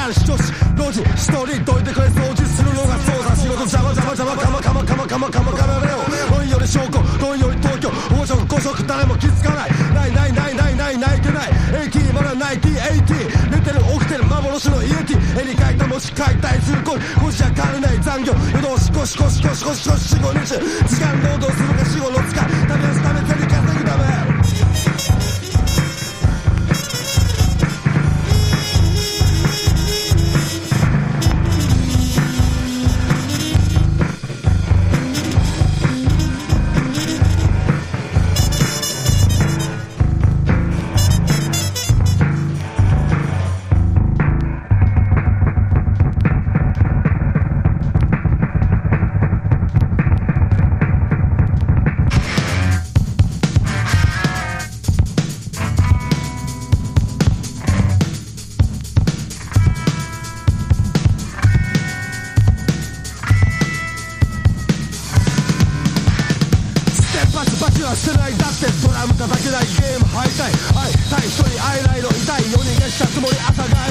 男子女子路地一人どいてくれ掃除するのが捜査仕事邪魔邪魔邪魔カマカマカマカマカマカマレオ論より証拠論より東京5色5色誰も気づかないないないないないない泣いてない AT まだナイティ AT 寝てる起きてる幻のイエティ絵に描いた文字解体する恋5時明るない残業夜通しコシコシコシコシコシ4、5日時間労働するか死後の使い試すため手に稼ぐためバチはしてないだってドラム叩けないゲーム敗退会いたい人に会えないの痛い4人がしたつもり朝が